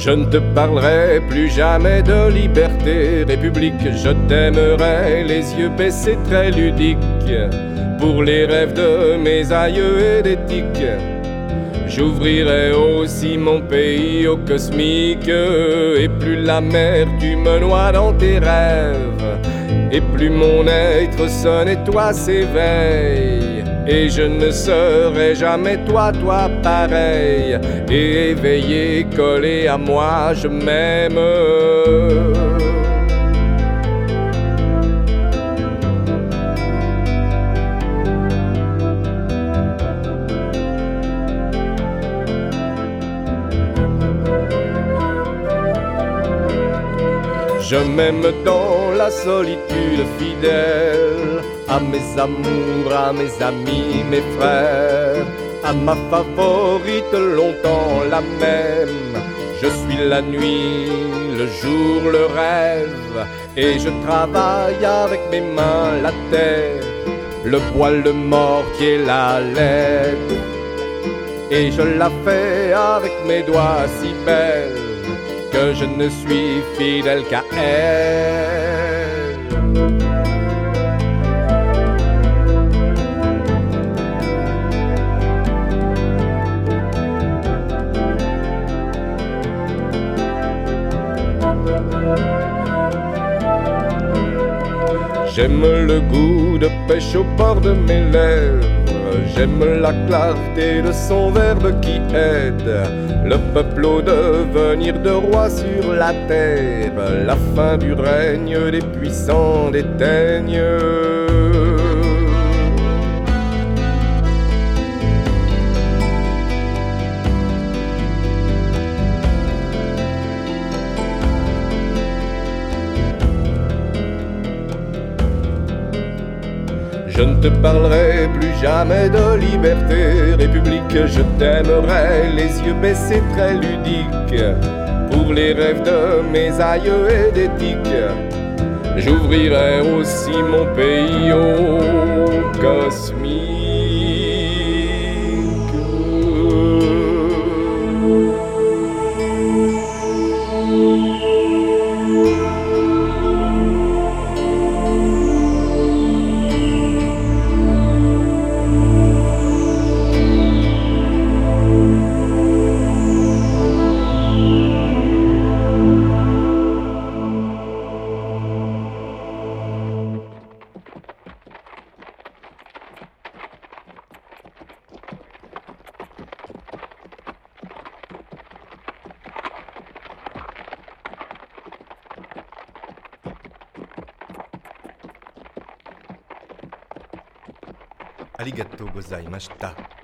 Je ne te parlerai plus jamais de liberté, République, je t'aimerai, les yeux baissés très ludiques, pour les rêves de mes aïeux et d'éthique. J'ouvrirai aussi mon pays au cosmique, et plus l'amertume me noie dans tes rêves, et plus mon être sonne et toi s'éveille. Et je ne serai jamais toi pareil, et éveillé, collé à moi, je m'aime. Je m'aime dans la solitude fidèle, à mes amours, à mes amis, mes frères, à ma favorite longtemps la même. Je suis la nuit, le jour, le rêve, et je travaille avec mes mains la terre, le bois, le mortier, la lettre, et je la fais avec mes doigts si belles que je ne suis fidèle qu'à elle. J'aime le goût de pêche au bord de mes lèvres, j'aime la clarté de son verbe qui aide le peuple au devenir de roi sur la terre. La fin du règne des puissants déteigne. Je ne te parlerai plus jamais de liberté, République, je t'aimerai, les yeux baissés très ludiques, pour les rêves de mes aïeux et d'éthique. J'ouvrirai aussi mon pays au cosmique. Arigatou gozaimashita.